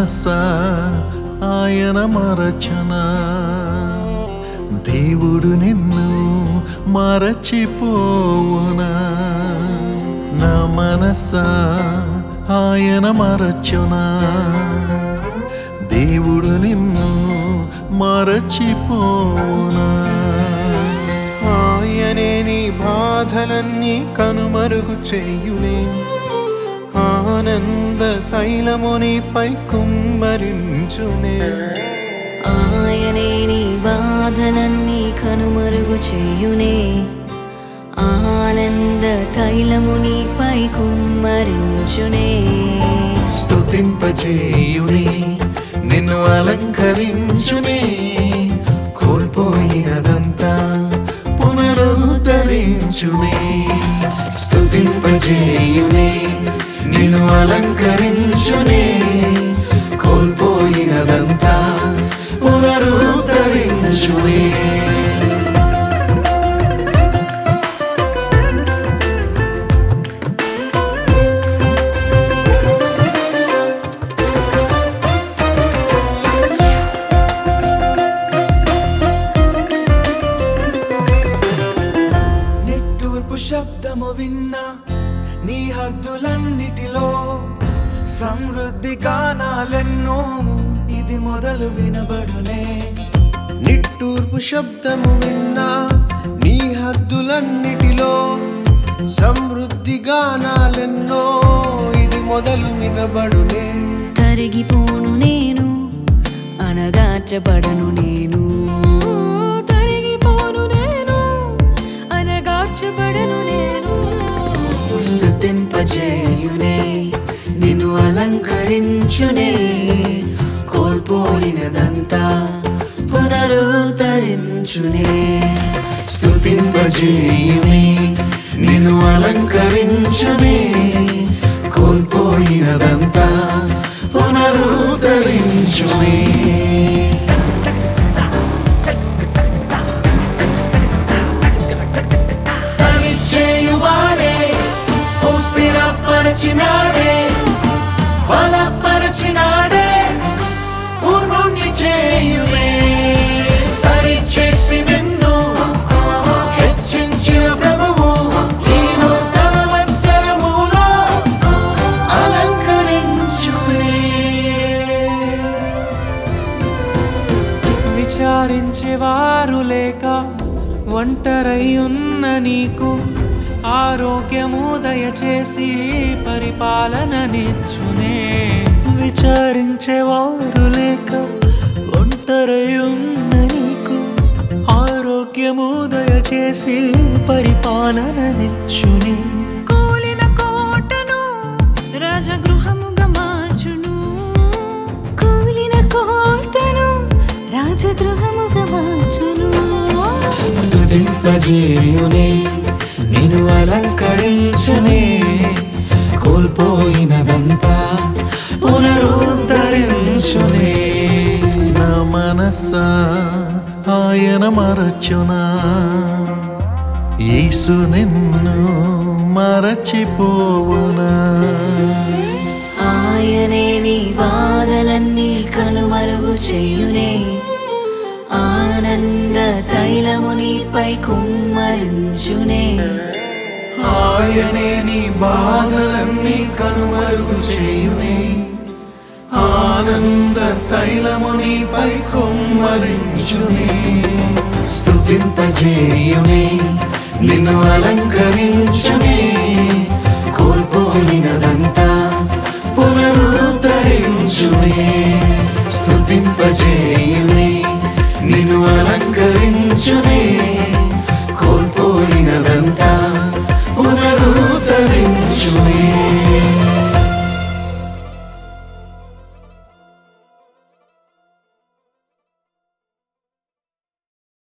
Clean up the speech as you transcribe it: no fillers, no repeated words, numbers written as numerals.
మనసా ఆయన మరచునా దేవుడు నిన్ను మరచిపోవునా నా మనసా ఆయన మరచునా దేవుడు నిన్ను మరచిపోవునా ఆయనే నీ బాధలన్నీ కనుమరుగు చేయునే ఆనంద తైలము నీపై కుమ్మరించునే ఆయనే నీ బాధలన్నీ కనుమరుగు చేయునే ఆనంద తైలము నీపై కుమ్మరించునే స్తుతింపజేయునే నిన్ను అలంకరించునే కోల్పోయినదంతా పునరుద్ధరించునే స్తుతింపజేయునే నిన్ను అలంకరించునే కోల్పోయినదంతా పునరుద్ధరించునే శబ్దము విన్నా నీ హద్దులన్నిటిలో సమృద్ధి గానాలెన్నో ఇది మొదలు వినబడునే నిట్టూర్పు శబ్దము విన్నా నీ హద్దులన్నిటిలో సమృద్ధి గానాలెన్నో ఇది మొదలు వినబడునే తరిగిపోను నేను అనగార్చబడను నేను స్తుతింపజేయునే నిన్ను అలంకరించునే కోల్పోయినదంతా పునరుద్ధరించునే స్తుతింపజేయునే నిన్ను అలంకరించునే కోల్పోయినదంతా పునరుద్ధరించునే సరిచేయువాడే స్థిరపరచినాడే బలపరచినాడే పూర్ణుణ్ణి చేయునే సరిచేసి నిన్ను హెచ్చించిన ప్రభువు ఈ నూతన వత్సరములో అలంకరించునే విచారించేవారు లేక ఒంటరై ఉన్న నీకు ఆరోగ్యము దయచేసి పరిపాలననిచ్చునే విచారించేవారు లేక ఒంటరై ఉన్న నీకు ఆరోగ్యము దయచేసి పరిపాలననిచ్చునే కూలిన కోటను రాజగృహముగా మార్చును కూలిన కోటను రాజగృహముగా మార్చును స్తుతింపజేయునే నిన్ను అలంకరించునే కోల్పోయినదంతా పునరుద్ధరించునే నా మనసా ఆయన మరచునా యేసు నిన్ను మరచిపోవునా ఆయనే నీ బాధలన్నీ కనుమరుగు చేయునే ఆనంద తైలము నీపై కుమ్మరించునే ఆయనే నీ బాధలన్నీ కనుమరుగు చేయునే ఆనంద తైలము నీపై కుమ్మరించునే స్తుతింపజేయునే నిన్ను అలంకరించునే కోల్పోయినదంతా పునరుద్ధరించునే